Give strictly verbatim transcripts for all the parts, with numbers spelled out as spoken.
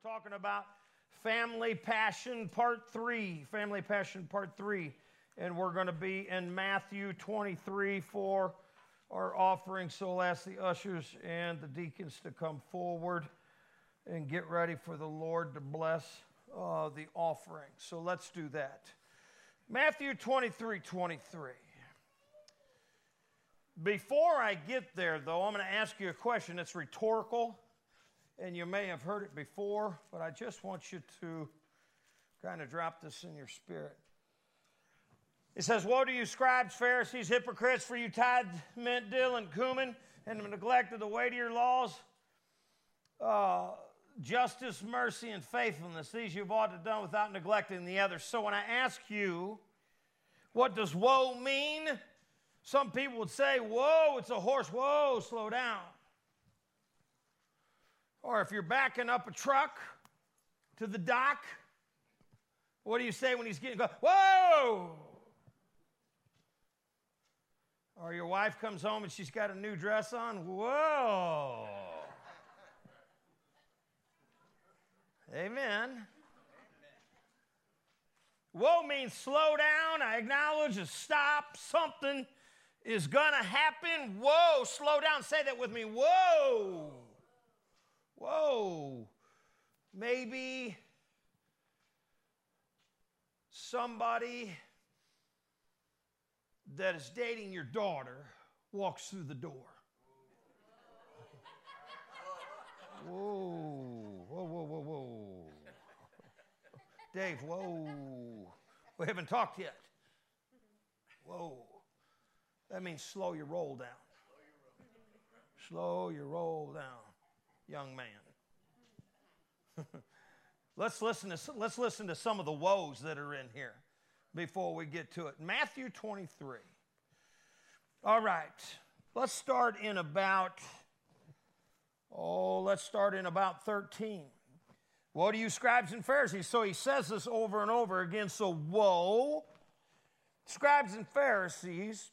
talking about Family Passion Part three. Family Passion Part three. And we're going to be in Matthew twenty-three for our offering. So I'll ask the ushers and the deacons to come forward and get ready for the Lord to bless uh, the offering. So let's do that. Matthew twenty-three twenty-three. Before I get there, though, I'm going to ask you a question. It's rhetorical, and you may have heard it before, but I just want you to kind of drop this in your spirit. It says, "Woe to you, scribes, Pharisees, hypocrites, for you tithe mint, dill, and cumin, and have neglected the weightier laws, uh, justice, mercy, and faithfulness. These you've ought to have done without neglecting the others." So when I ask you, what does woe mean? Some people would say, whoa, it's a horse. Whoa, slow down. Or if you're backing up a truck to the dock, what do you say when he's getting, go, whoa? Or your wife comes home and she's got a new dress on, whoa. Amen. Whoa means slow down. I acknowledge a stop. Something is going to happen. Whoa, slow down. Say that with me. Whoa. Whoa. Maybe somebody that is dating your daughter walks through the door. Whoa. Whoa, whoa, whoa, whoa. Dave, whoa. We haven't talked yet. Whoa. That means slow your roll down. Slow your roll down, young man. let's listen to let's listen to some of the woes that are in here before we get to it. Matthew twenty-three. All right. Let's start in about oh, let's start in about thirteen. Woe to you, scribes and Pharisees. So he says this over and over again. So woe, scribes and Pharisees,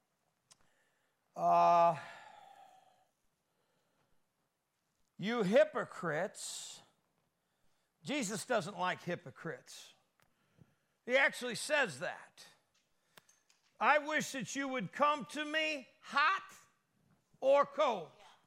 uh, you hypocrites. Jesus doesn't like hypocrites. He actually says that. I wish that you would come to me hot or cold.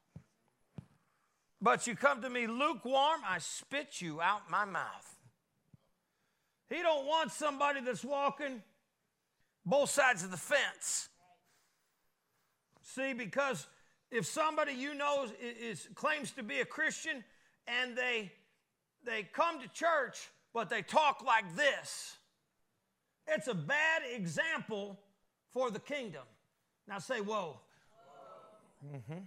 But you come to me lukewarm, I spit you out my mouth. He don't want somebody that's walking both sides of the fence. See, because if somebody you know is, is claims to be a Christian and they they come to church but they talk like this, it's a bad example for the kingdom. Now say whoa. Whoa. Mm-hmm.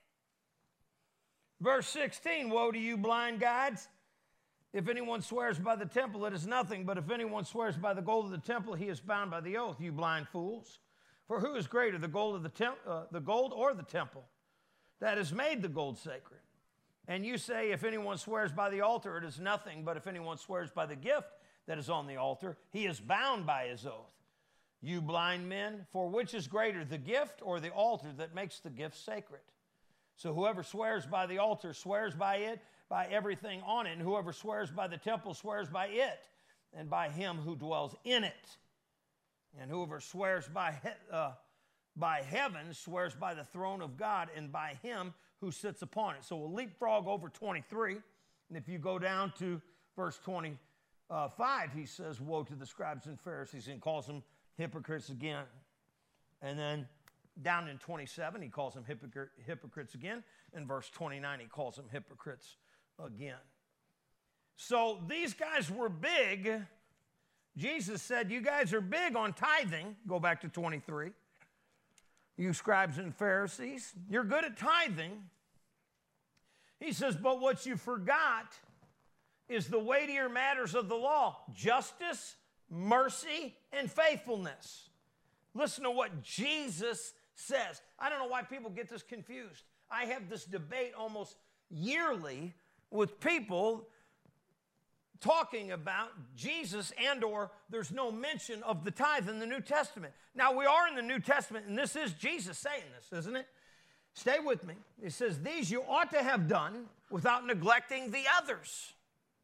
Verse sixteen, woe to you, blind guides. If anyone swears by the temple, it is nothing. But if anyone swears by the gold of the temple, he is bound by the oath, you blind fools. For who is greater, the gold of the temp- uh, the gold or the temple that has made the gold sacred? And you say, if anyone swears by the altar, it is nothing. But if anyone swears by the gift that is on the altar, he is bound by his oath. You blind men, for which is greater, the gift or the altar that makes the gift sacred? So whoever swears by the altar swears by it, by everything on it. And whoever swears by the temple swears by it and by him who dwells in it. And whoever swears by, he- uh, by heaven swears by the throne of God and by him who sits upon it. So we'll leapfrog over twenty-three. And if you go down to verse twenty-five, he says, woe to the scribes and Pharisees, and calls them hypocrites again. And then down in twenty-seven, he calls them hypocrite, hypocrites again. In verse twenty-nine, he calls them hypocrites again. So these guys were big. Jesus said, you guys are big on tithing. Go back to twenty-three. You scribes and Pharisees, you're good at tithing. He says, but what you forgot is the weightier matters of the law: justice, mercy, and faithfulness. Listen to what Jesus says. I don't know why people get this confused. I have this debate almost yearly with people talking about Jesus and or there's no mention of the tithe in the New Testament. Now, we are in the New Testament, and this is Jesus saying this, isn't it? Stay with me. It says, these you ought to have done without neglecting the others.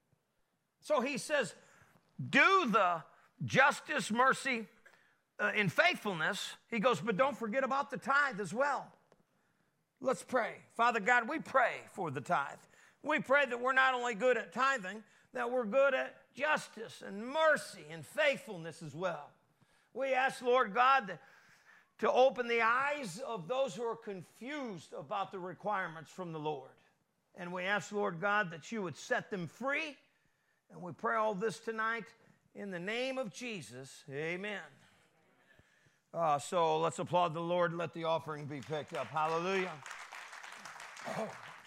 So he says, do the justice, mercy, uh, in faithfulness. He goes, but don't forget about the tithe as well. Let's pray. Father God, we pray for the tithe. We pray that we're not only good at tithing, that we're good at justice and mercy and faithfulness as well. We ask, Lord God, that to open the eyes of those who are confused about the requirements from the Lord. And we ask, Lord God, that you would set them free. And we pray all this tonight in the name of Jesus. Amen. Uh, so let's applaud the Lord and let the offering be picked up. Hallelujah. Oh.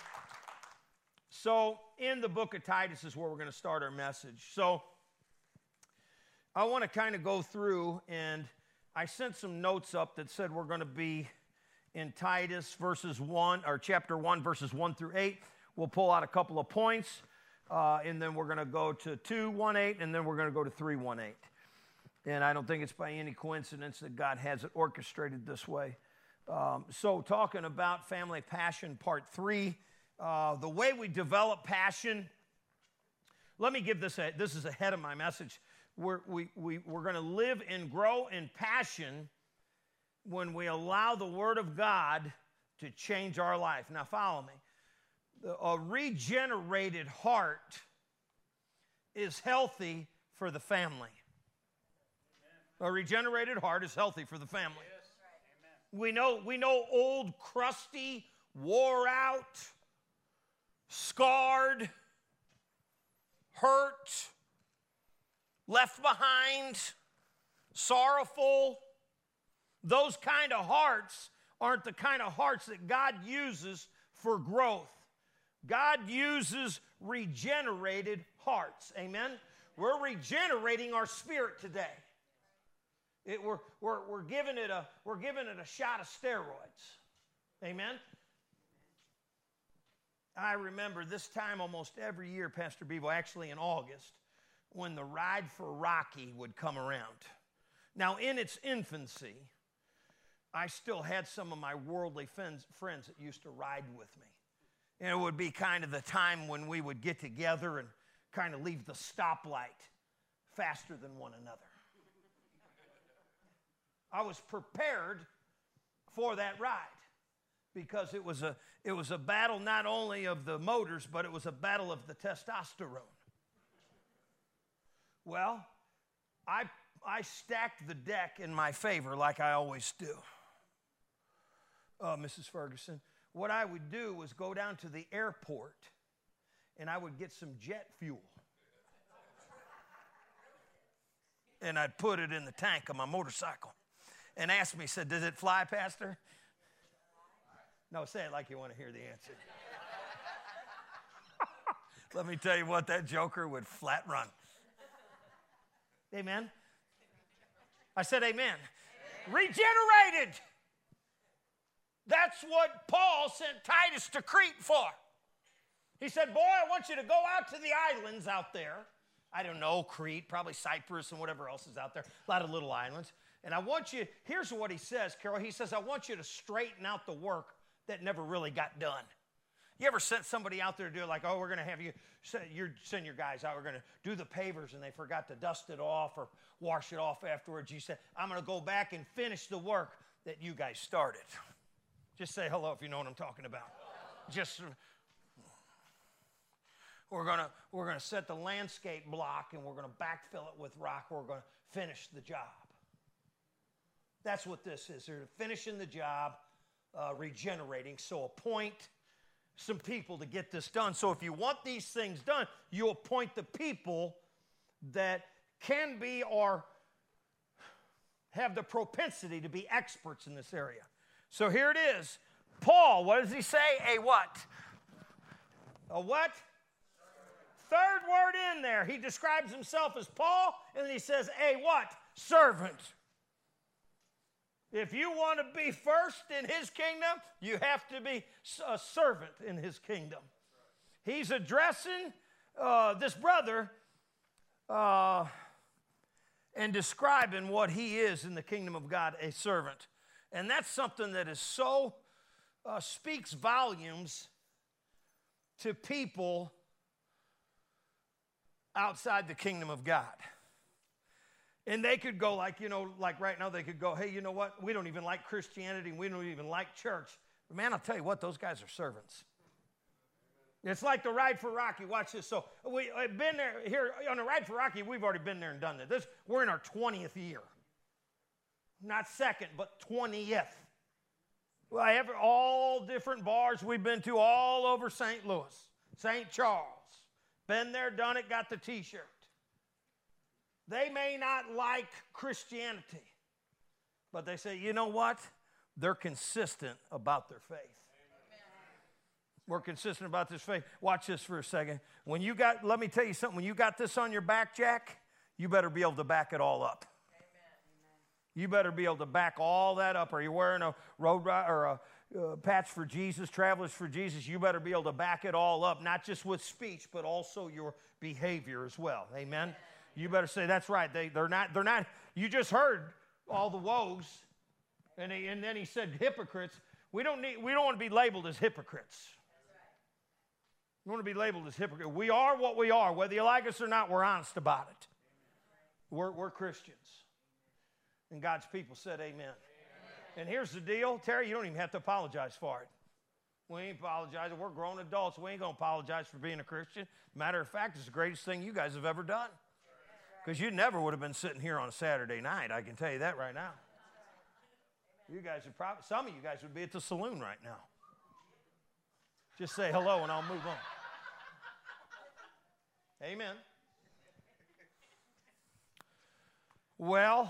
So in the book of Titus is where we're going to start our message. So I want to kind of go through, and I sent some notes up that said we're going to be in Titus verses one, or chapter one, verses one through eight. We'll pull out a couple of points, uh, and then we're going to go to two, one, eight, and then we're going to go to three, one, eight. And I don't think it's by any coincidence that God has it orchestrated this way. Um, so talking about family passion, part three, uh, the way we develop passion. Let me give this, a, this is ahead of my message. We're, we, we, we're going to live and grow in passion when we allow the Word of God to change our life. Now follow me. A regenerated heart is healthy for the family. A regenerated heart is healthy for the family. Yes. We know, we know old, crusty, wore out, scarred, hurt, left behind, sorrowful. Those kind of hearts aren't the kind of hearts that God uses for growth. God uses regenerated hearts. Amen? We're regenerating our spirit today. It, we're, we're, we're, giving it a, we're giving it a shot of steroids. Amen? I remember this time almost every year, Pastor Bevo, actually in August, when the Ride for Rocky would come around. Now, in its infancy, I still had some of my worldly friends, friends that used to ride with me. And it would be kind of the time when we would get together and kind of leave the stoplight faster than one another. I was prepared for that ride because it was a it was a battle not only of the motors, but it was a battle of the testosterone. Well, I I stacked the deck in my favor like I always do. Uh, Missus Ferguson, what I would do was go down to the airport and I would get some jet fuel. And I'd put it in the tank of my motorcycle. And asked me, said, does it fly, Pastor? No, say it like you want to hear the answer. Let me tell you what, that joker would flat run. Amen? I said amen. Amen. Regenerated. That's what Paul sent Titus to Crete for. He said, boy, I want you to go out to the islands out there. I don't know, Crete, probably Cyprus and whatever else is out there. A lot of little islands. And I want you, here's what he says, Carol. He says, I want you to straighten out the work that never really got done. You ever sent somebody out there to do it like, oh, we're going to have you, you send your guys out, we're going to do the pavers, and they forgot to dust it off or wash it off afterwards. You said, I'm going to go back and finish the work that you guys started. Just say hello if you know what I'm talking about. Just, we're going to we're going to set the landscape block, and we're going to backfill it with rock. We're going to finish the job. That's what this is. They're finishing the job, uh, regenerating. So appoint some people to get this done. So if you want these things done, you appoint the people that can be or have the propensity to be experts in this area. So here it is. Paul, what does he say? A what? A what? Third word in there. He describes himself as Paul, and then he says, a what? Servant. If you want to be first in his kingdom, you have to be a servant in his kingdom. He's addressing uh, this brother uh, and describing what he is in the kingdom of God, a servant. And that's something that is so, uh, speaks volumes to people outside the kingdom of God. And they could go like, you know, like right now they could go, hey, you know what? We don't even like Christianity. We don't even like church. But man, I'll tell you what, those guys are servants. It's like the Ride for Rocky. Watch this. So we've been there here on the Ride for Rocky. We've already been there and done this. this we're in our twentieth year. Not second, but twentieth. Well, every, all different bars we've been to all over Saint Louis, Saint Charles. Been there, done it, got the T-shirt. They may not like Christianity, but they say, you know what? They're consistent about their faith. We're consistent about this faith. Watch this for a second. When you got, let me tell you something. When you got this on your back, Jack, you better be able to back it all up. Amen. You better be able to back all that up. Are you wearing a road ride or a uh, patch for Jesus, Travelers for Jesus? You better be able to back it all up, not just with speech, but also your behavior as well. Amen. Amen. You better say that's right. They, they're not. They're not. You just heard all the woes, and he, and then he said hypocrites. We don't need. We don't want to be labeled as hypocrites. We want to be labeled as hypocrites. We are what we are. Whether you like us or not, we're honest about it. We're, we're Christians. And God's people said amen. Amen. And here's the deal. Terry, you don't even have to apologize for it. We ain't apologizing. We're grown adults. We ain't going to apologize for being a Christian. Matter of fact, it's the greatest thing you guys have ever done. Because you never would have been sitting here on a Saturday night. I can tell you that right now. You guys are probably, some of you guys would be at the saloon right now. Just say hello and I'll move on. Amen. Well,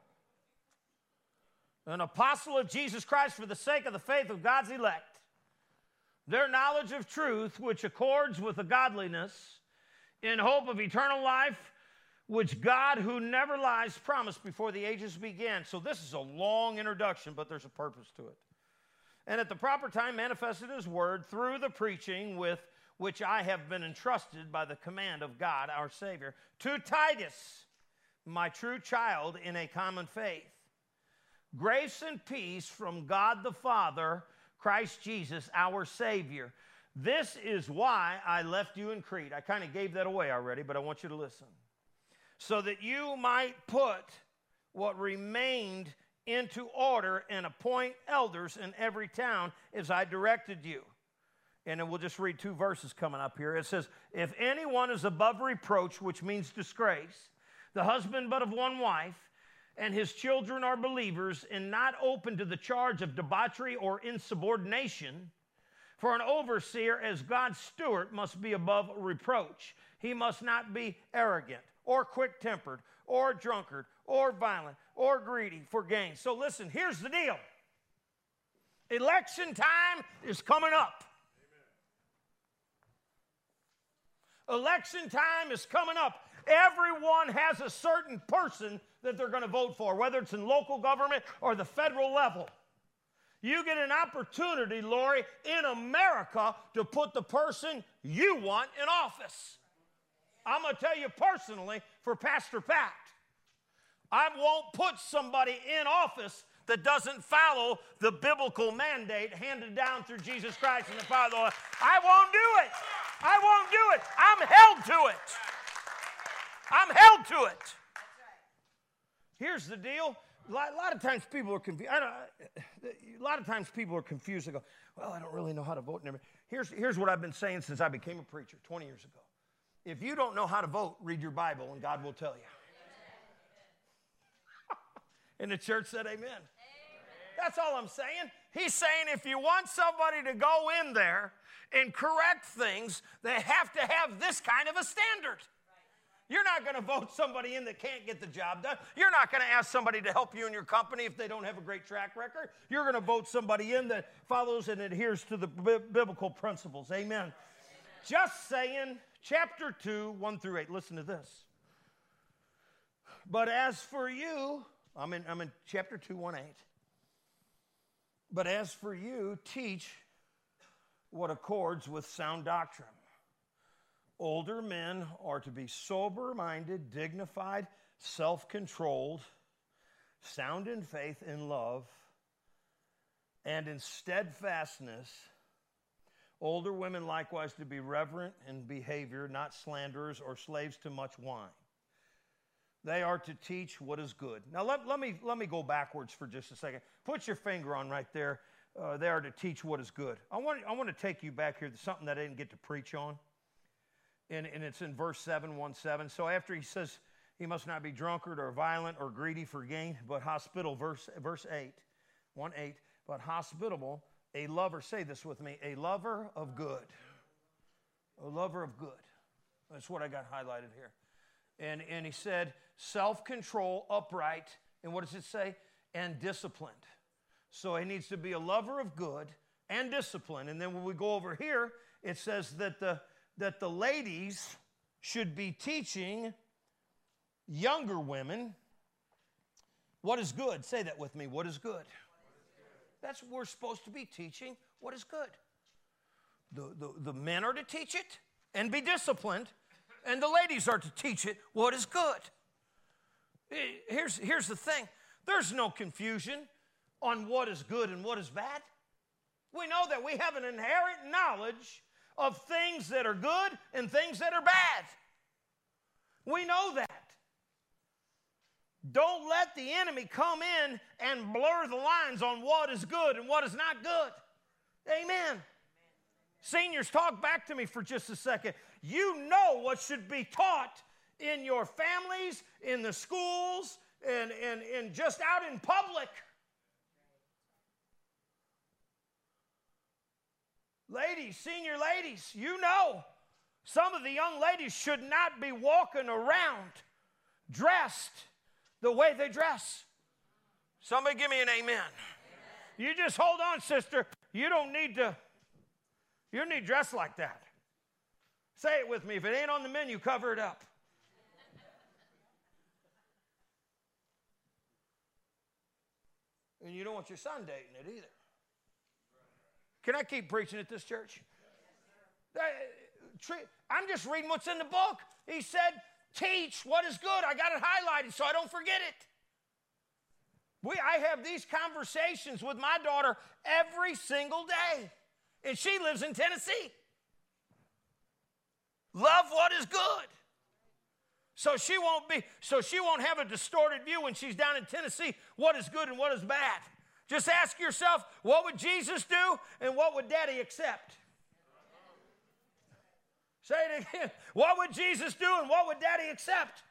an apostle of Jesus Christ for the sake of the faith of God's elect, their knowledge of truth, which accords with the godliness, in hope of eternal life, which God, who never lies, promised before the ages began. So this is a long introduction, but there's a purpose to it. And at the proper time manifested his word through the preaching with which I have been entrusted by the command of God, our Savior, to Titus, my true child in a common faith. Grace and peace from God the Father, Christ Jesus, our Savior. This is why I left you in Crete. I kind of gave that away already, but I want you to listen. So that you might put what remained into order and appoint elders in every town as I directed you. And then we'll just read two verses coming up here. It says, if anyone is above reproach, which means disgrace, the husband but of one wife, and his children are believers and not open to the charge of debauchery or insubordination, for an overseer as God's steward must be above reproach. He must not be arrogant or quick-tempered or drunkard or violent or greedy for gain. So listen, here's the deal. Election time is coming up. Election time is coming up. Everyone has a certain person that they're going to vote for, whether it's in local government or the federal level. You get an opportunity, Lori, in America to put the person you want in office. I'm going to tell you personally, for Pastor Pat, I won't put somebody in office that doesn't follow the biblical mandate handed down through Jesus Christ and the power of the Lord. I won't do it. I won't do it. I'm held to it. I'm held to it. Here's the deal. A lot, a lot of times people are confused. I don't, a lot of times people are confused. They go, well, I don't really know how to vote. And everything. Here's, here's what I've been saying since I became a preacher twenty years ago. If you don't know how to vote, read your Bible and God will tell you. And the church said amen. Amen. That's all I'm saying. He's saying if you want somebody to go in there and correct things, they have to have this kind of a standard. You're not going to vote somebody in that can't get the job done. You're not going to ask somebody to help you in your company if they don't have a great track record. You're going to vote somebody in that follows and adheres to the b- biblical principles. Amen. Amen. Just saying, chapter two, one through eight. Listen to this. But as for you, I'm in, I'm in chapter two, one, eight. But as for you, teach what accords with sound doctrine. Older men are to be sober-minded, dignified, self-controlled, sound in faith and love, and in steadfastness, Older women likewise to be reverent in behavior, not slanderers or slaves to much wine. They are to teach what is good. Now let, let, me, let me go backwards for just a second. Put your finger on right there. Uh, they are to teach what is good. I want, I want to take you back here to something that I didn't get to preach on. And, and it's in verse seven, one seven. So after he says he must not be drunkard or violent or greedy for gain, but hospitable, verse, verse eight, one eight, but hospitable, a lover, say this with me, a lover of good. A lover of good. That's what I got highlighted here. And, and he said, self-control, upright, and what does it say? And disciplined. So he needs to be a lover of good and disciplined. And then when we go over here, it says that the, that the ladies should be teaching younger women what is good. Say that with me, what is good? That's what we're supposed to be teaching, what is good. The, the, the men are to teach it and be disciplined, and the ladies are to teach it what is good. Here's, here's the thing. There's no confusion on what is good and what is bad. We know that we have an inherent knowledge of things that are good and things that are bad. We know that. Don't let the enemy come in and blur the lines on what is good and what is not good. Amen. Amen. Seniors, talk back to me for just a second. You know what should be taught in your families, in the schools, and, and, and just out in public. Ladies, senior ladies, you know some of the young ladies should not be walking around dressed the way they dress. Somebody give me an amen. Amen. You just hold on, sister. You don't need to, you don't need to dress like that. Say it with me. If it ain't on the menu, cover it up. And you don't want your son dating it either. Can I keep preaching at this church? I'm just reading what's in the book. He said, teach what is good. I got it highlighted so I don't forget it. We, I have these conversations with my daughter every single day. And she lives in Tennessee. Love what is good. So she won't be, so she won't have a distorted view when she's down in Tennessee, what is good and what is bad. Just ask yourself, what would Jesus do and what would Daddy accept? Say it again. What would Jesus do and what would Daddy accept?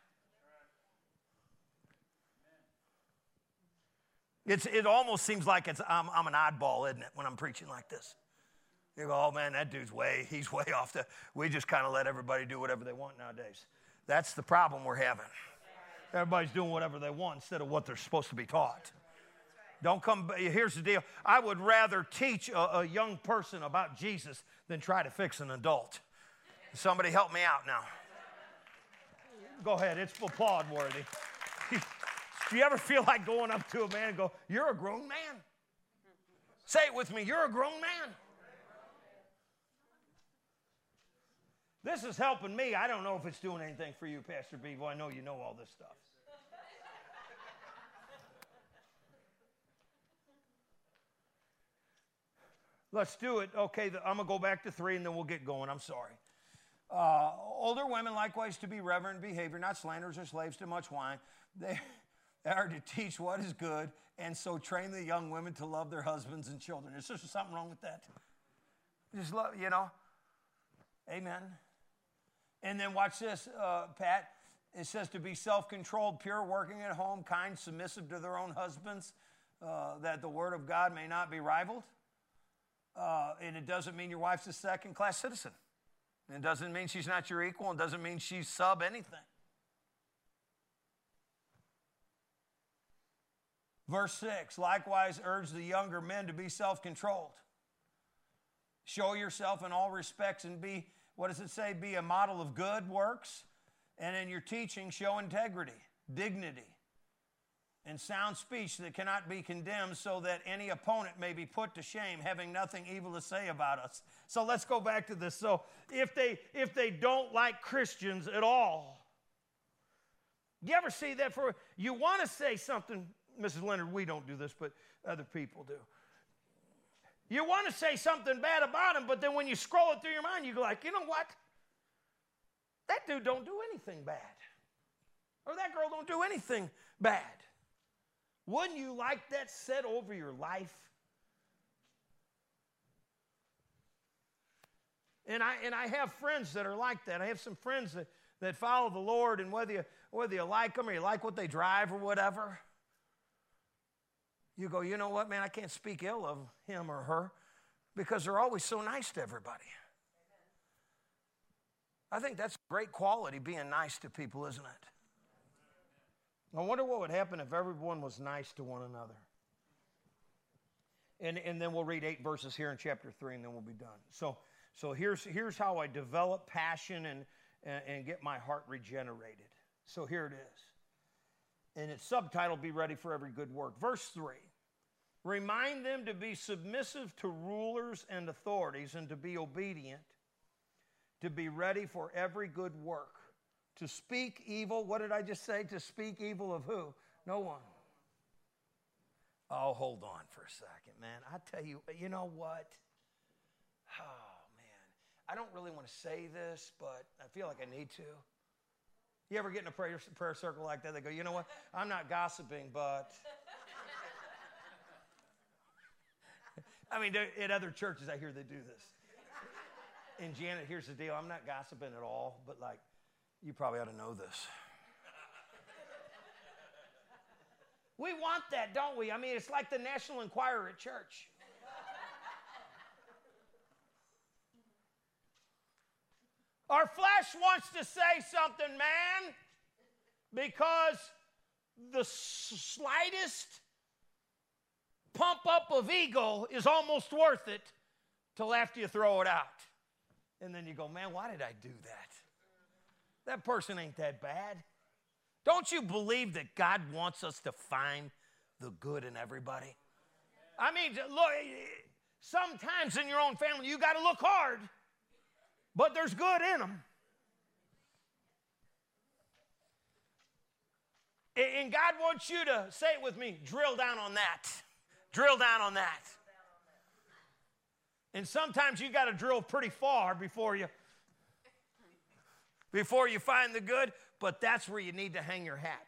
It's, it almost seems like it's, I'm, I'm an oddball, isn't it, when I'm preaching like this? You go, oh man, that dude's way, he's way off the, we just kind of let everybody do whatever they want nowadays. That's the problem we're having. Everybody's doing whatever they want instead of what they're supposed to be taught. Don't come, here's the deal. I would rather teach a, a young person about Jesus than try to fix an adult. Somebody help me out now. Go ahead, it's applaud worthy. Do you ever feel like going up to a man and go, you're a grown man? Say it with me, you're a grown man. This is helping me. I don't know if it's doing anything for you, Pastor Bevo. I know you know all this stuff. Let's do it. Okay, the, I'm going to go back to three and then we'll get going. I'm sorry. Uh, older women likewise to be reverent in behavior, not slanderers or slaves to much wine. They, they are to teach what is good and so train the young women to love their husbands and children. Is there something wrong with that? Just love, you know. Amen. And then watch this, uh, Pat. It says to be self-controlled, pure, working at home, kind, submissive to their own husbands, uh, that the word of God may not be rivaled. Uh, and it doesn't mean your wife's a second-class citizen. It doesn't mean she's not your equal. It doesn't mean she's sub anything. Verse six, likewise urge the younger men to be self-controlled. Show yourself in all respects and be, what does it say? Be a model of good works. And in your teaching, show integrity, dignity, and sound speech that cannot be condemned, so that any opponent may be put to shame, having nothing evil to say about us. So let's go back to this. So if they if they don't like Christians at all, you ever see that? For you want to say something, Missus Leonard, we don't do this, but other people do. You want to say something bad about him, but then when you scroll it through your mind, you go like, you know what? That dude don't do anything bad. Or that girl don't do anything bad. Wouldn't you like that said over your life? And I and I have friends that are like that. I have some friends that, that follow the Lord, and whether you, whether you like them or you like what they drive or whatever, you go, you know what, man, I can't speak ill of him or her because they're always so nice to everybody. I think that's a great quality, being nice to people, isn't it? I wonder what would happen if everyone was nice to one another. And, and then we'll read eight verses here in chapter three, and then we'll be done. So, so here's, here's how I develop passion and, and, and get my heart regenerated. So here it is. And it's subtitled, Be Ready for Every Good Work. Verse three, remind them to be submissive to rulers and authorities and to be obedient, to be ready for every good work. To speak evil, what did I just say? To speak evil of who? No one. Oh, hold on for a second, man. I tell you, you know what? Oh, man. I don't really want to say this, but I feel like I need to. You ever get in a prayer, prayer circle like that? They go, you know what? I'm not gossiping, but... I mean, at other churches, I hear they do this. And Janet, here's the deal. I'm not gossiping at all, but like, you probably ought to know this. We want that, don't we? I mean, it's like the National Enquirer at church. Our flesh wants to say something, man, because the slightest pump up of ego is almost worth it till after you throw it out. And then you go, man, why did I do that? That person ain't that bad. Don't you believe that God wants us to find the good in everybody? I mean, look, sometimes in your own family, you got to look hard, but there's good in them. And God wants you to, say it with me, drill down on that. Drill down on that. And sometimes you got to drill pretty far before you before you find the good, but that's where you need to hang your hat.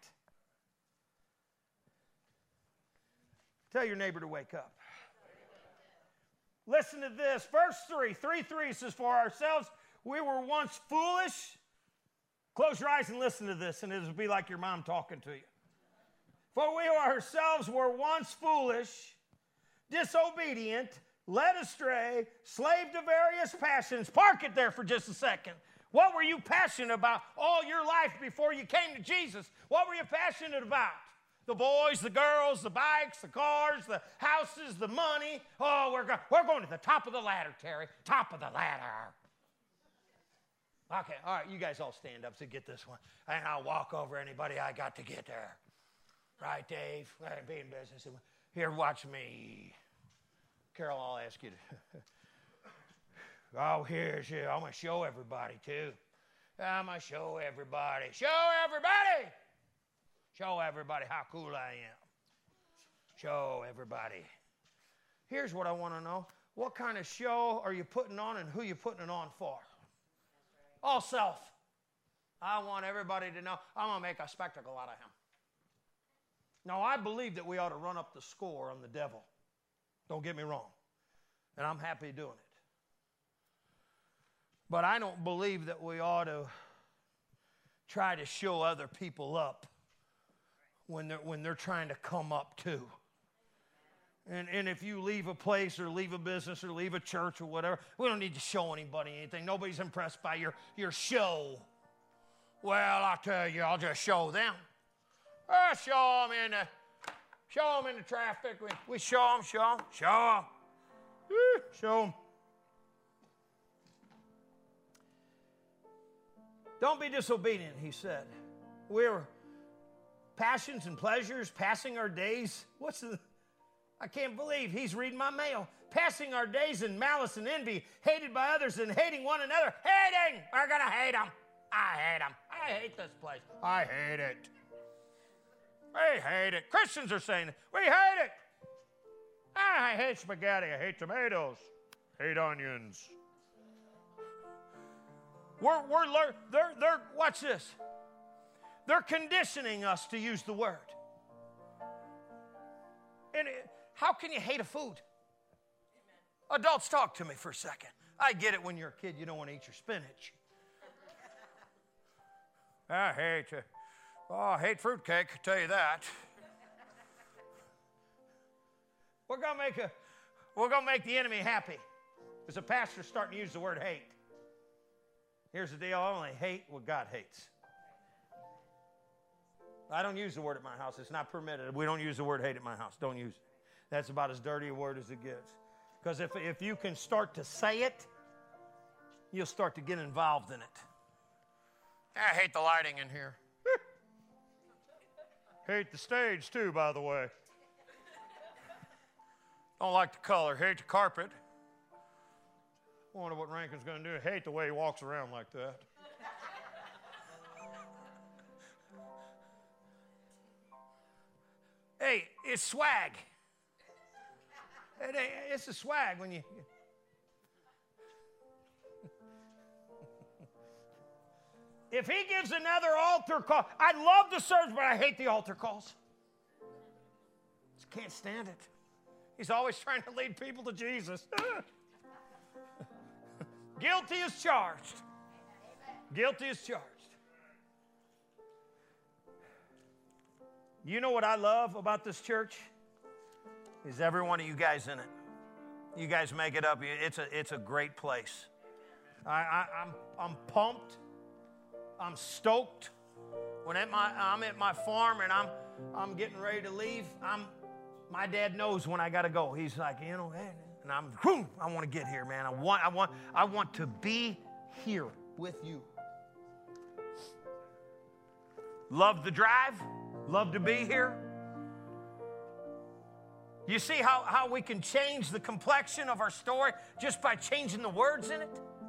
Tell your neighbor to wake up. Listen to this. Verse three, three three says, for ourselves, we were once foolish. Close your eyes and listen to this, and it'll be like your mom talking to you. For we ourselves were once foolish, disobedient, led astray, slave to various passions. Park it there for just a second. What were you passionate about all your life before you came to Jesus? What were you passionate about? The boys, the girls, the bikes, the cars, the houses, the money. Oh, we're, go- we're going to the top of the ladder, Terry. Top of the ladder. Okay, all right, you guys all stand up so get this one. And I'll walk over anybody I got to get there. Right, Dave? Be in business. Here, watch me. Carol, I'll ask you to... Oh, here's you. I'm going to show everybody, too. I'm going to show everybody. Show everybody! Show everybody how cool I am. Show everybody. Here's what I want to know. What kind of show are you putting on and who you putting it on for? All self. I want everybody to know I'm going to make a spectacle out of him. Now, I believe that we ought to run up the score on the devil. Don't get me wrong. And I'm happy doing it. But I don't believe that we ought to try to show other people up when they're, when they're trying to come up too. And, and if you leave a place or leave a business or leave a church or whatever, we don't need to show anybody anything. Nobody's impressed by your, your show. Well, I'll tell you, I'll just show them. I'll show them in the, show them in the traffic. We, we show them, show them, show them. Show them. Don't be disobedient, he said. We're passions and pleasures, passing our days. What's the... I can't believe he's reading my mail. Passing our days in malice and envy, hated by others and hating one another. Hating! We're going to hate them. I hate them. I hate this place. I hate it. We hate it. Christians are saying it. We hate it. I I hate spaghetti. I hate tomatoes. I hate onions. We're, we're lear- they're, they're, watch this. They're conditioning us to use the word. And it, how can you hate a food? Amen. Adults, talk to me for a second. I get it when you're a kid, you don't want to eat your spinach. I hate you. Oh, I hate fruitcake, I tell you that. We're gonna make a we're gonna make the enemy happy. Because the pastor's starting to use the word hate. Here's the deal, I only hate what God hates. I don't use the word at my house. It's not permitted. We don't use the word hate at my house. Don't use it. That's about as dirty a word as it gets. Because if, if you can start to say it, you'll start to get involved in it. I hate the lighting in here. Hate the stage, too, by the way. Don't like the color. Hate the carpet. Wonder what Rankin's going to do. Hate the way he walks around like that. Hey, it's swag. It, it's a swag when you... If he gives another altar call, I love the service, but I hate the altar calls. Just can't stand it. He's always trying to lead people to Jesus. Guilty as charged. Guilty as charged. You know what I love about this church? Is every one of you guys in it. You guys make it up. It's a, it's a great place. I, I, I'm, I'm pumped. I'm stoked. When at my, I'm at my farm and I'm, I'm getting ready to leave, I'm, my dad knows when I got to go. He's like, you know, hey, and I'm, whew, I want to get here, man. I want, I want, I want to be here with you. Love the drive. Love to be here. You see how, how we can change the complexion of our story just by changing the words in it?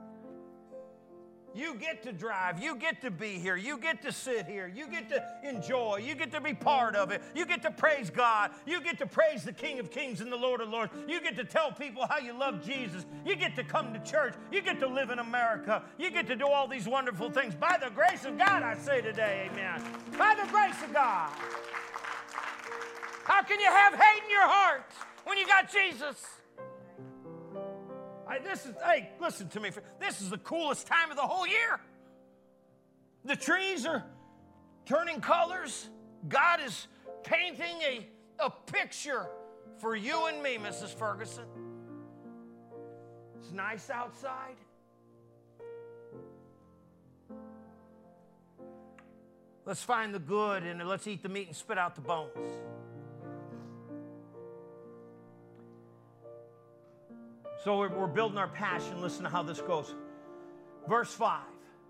You get to drive. You get to be here. You get to sit here. You get to enjoy. You get to be part of it. You get to praise God. You get to praise the King of Kings and the Lord of Lords. You get to tell people how you love Jesus. You get to come to church. You get to live in America. You get to do all these wonderful things. By the grace of God, I say today, amen. By the grace of God. How can you have hate in your heart when you got Jesus? I, this is, hey, listen to me. This is the coolest time of the whole year. The trees are turning colors. God is painting a, a picture for you and me, Missus Ferguson. It's nice outside. Let's find the good and let's eat the meat and spit out the bones. So we're, we're building our passion. Listen to how this goes. Verse five.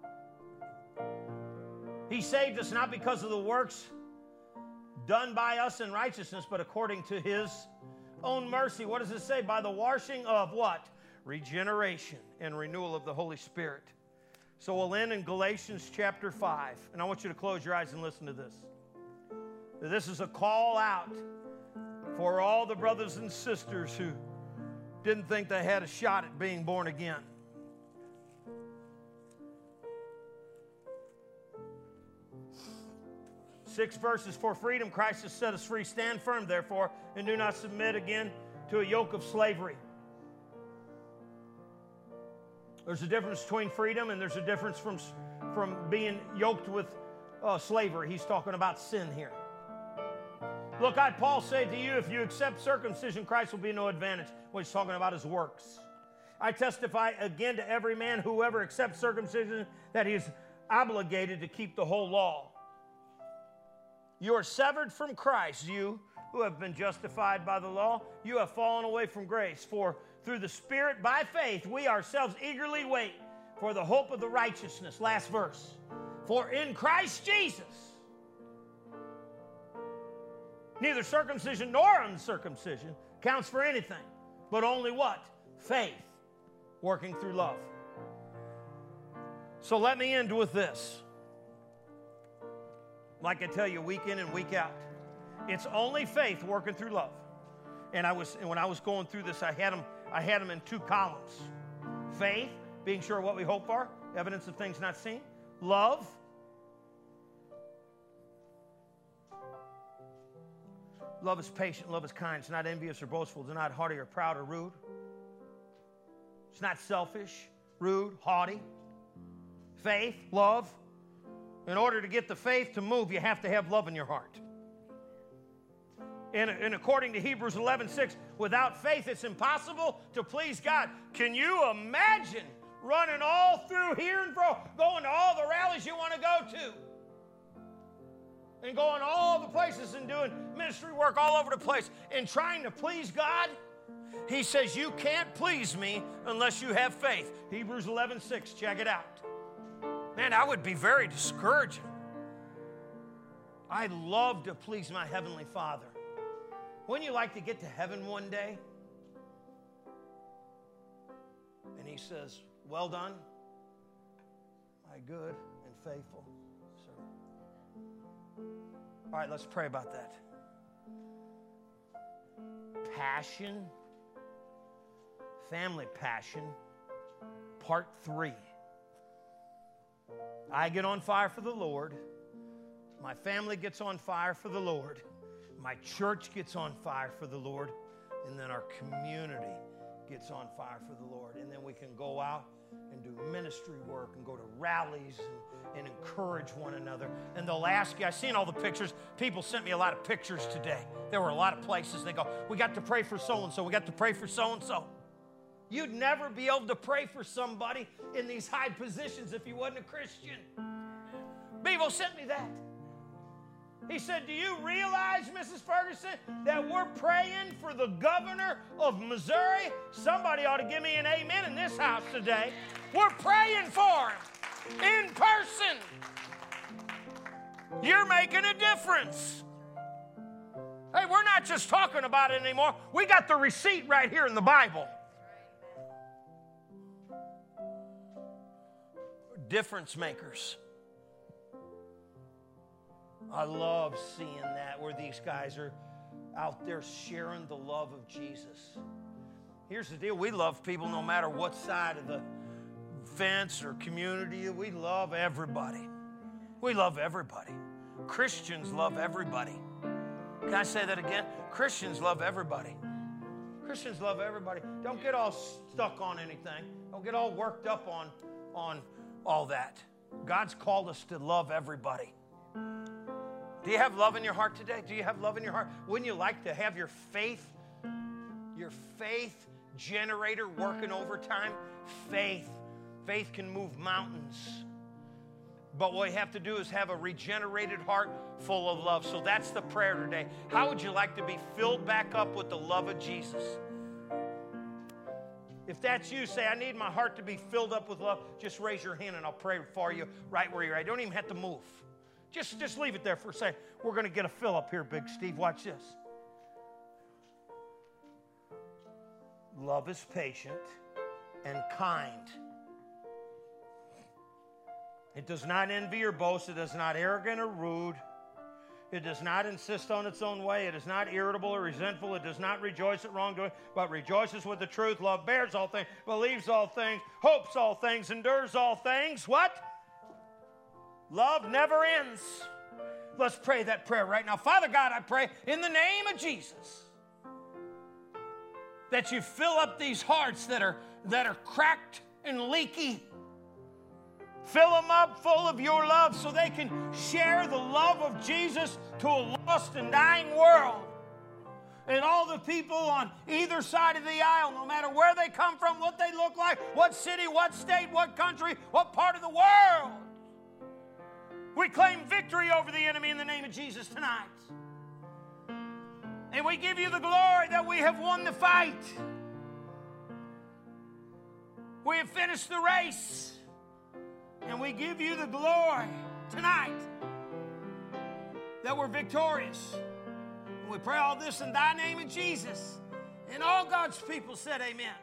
He saved us not because of the works done by us in righteousness, but according to his own mercy. What does it say? By the washing of what? Regeneration and renewal of the Holy Spirit. So we'll end in Galatians chapter five. And I want you to close your eyes and listen to this. This is a call out for all the brothers and sisters who didn't think they had a shot at being born again. Six verses. For freedom Christ has set us free. Stand firm, therefore, and do not submit again to a yoke of slavery. There's a difference between freedom and there's a difference from, from being yoked with uh, slavery. He's talking about sin here. Look, I, Paul, say to you, if you accept circumcision, Christ will be no advantage. What he's talking about is works. I testify again to every man, whoever accepts circumcision, that he is obligated to keep the whole law. You are severed from Christ, you who have been justified by the law. You have fallen away from grace. For through the Spirit, by faith, we ourselves eagerly wait for the hope of the righteousness. Last verse. For in Christ Jesus, neither circumcision nor uncircumcision counts for anything, but only what? Faith, working through love. So let me end with this. Like I tell you, week in and week out, it's only faith working through love. And I was, and when I was going through this, I had them, I had them in two columns. Faith, being sure of what we hope for, evidence of things not seen. Love. Love is patient, love is kind. It's not envious or boastful. It's not haughty or proud or rude. It's not selfish, rude, haughty. Faith, love. In order to get the faith to move, you have to have love in your heart. And, and according to Hebrews eleven six, without faith, it's impossible to please God. Can you imagine running all through here and fro, going to all the rallies you want to go to, and going all the places and doing ministry work all over the place and trying to please God? He says, you can't please me unless you have faith. Hebrews eleven six, check it out. Man, that would be very discouraging. I love to please my Heavenly Father. Wouldn't you like to get to heaven one day? And he says, well done, my good and faithful servant. All right, let's pray about that. Passion, family passion, part three. I get on fire for the Lord. My family gets on fire for the Lord. My church gets on fire for the Lord. And then our community gets on fire for the Lord. And then we can go out and do ministry work and go to rallies and, and encourage one another. And they'll ask you, I've seen all the pictures. People sent me a lot of pictures today. There were a lot of places. They go, we got to pray for so-and-so. We got to pray for so-and-so. You'd never be able to pray for somebody in these high positions if you wasn't a Christian. Bevo sent me that. He said, do you realize, Missus Ferguson, that we're praying for the governor of Missouri? Somebody ought to give me an amen in this house today. We're praying for him in person. You're making a difference. Hey, we're not just talking about it anymore. We got the receipt right here in the Bible. Difference makers. I love seeing that, where these guys are out there sharing the love of Jesus. Here's the deal. We love people no matter what side of the fence or community. We love everybody. We love everybody. Christians love everybody. Can I say that again? Christians love everybody. Christians love everybody. Don't get all stuck on anything. Don't get all worked up on, on all that. God's called us to love everybody. Do you have love in your heart today? Do you have love in your heart? Wouldn't you like to have your faith, your faith generator working overtime? Faith. Faith can move mountains. But what we have to do is have a regenerated heart full of love. So that's the prayer today. How would you like to be filled back up with the love of Jesus? If that's you, say, I need my heart to be filled up with love. Just raise your hand and I'll pray for you right where you're at. You don't even have to move. Just, just leave it there for a second. We're going to get a fill up here, Big Steve. Watch this. Love is patient and kind. It does not envy or boast. It is not arrogant or rude. It does not insist on its own way. It is not irritable or resentful. It does not rejoice at wrongdoing, but rejoices with the truth. Love bears all things, believes all things, hopes all things, endures all things. What? Love never ends. Let's pray that prayer right now. Father God, I pray in the name of Jesus that you fill up these hearts that are, that are cracked and leaky. Fill them up full of your love so they can share the love of Jesus to a lost and dying world. And all the people on either side of the aisle, no matter where they come from, what they look like, what city, what state, what country, what part of the world. We claim victory over the enemy in the name of Jesus tonight. And we give you the glory that we have won the fight. We have finished the race. And we give you the glory tonight that we're victorious. And we pray all this in thy name of Jesus. And all God's people said amen.